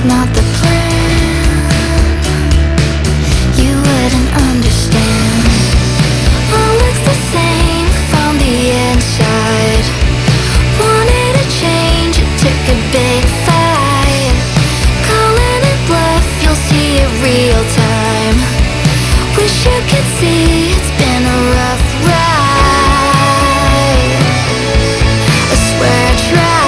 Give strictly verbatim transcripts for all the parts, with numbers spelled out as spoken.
not the plan. You wouldn't understand. All looks the same from the inside. Wanted to change, it took a big fight. Calling it bluff, you'll see it real time. Wish you could see, it's been a rough ride. I swear I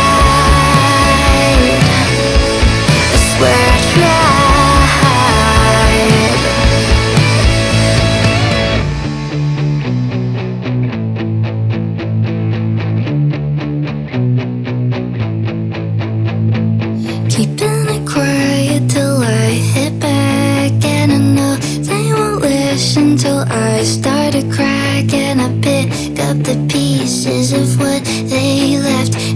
tried. I swear I tried. Keeping it quiet till I hit back, and I know they won't listen till I started cracking. I pick up the pieces of what they left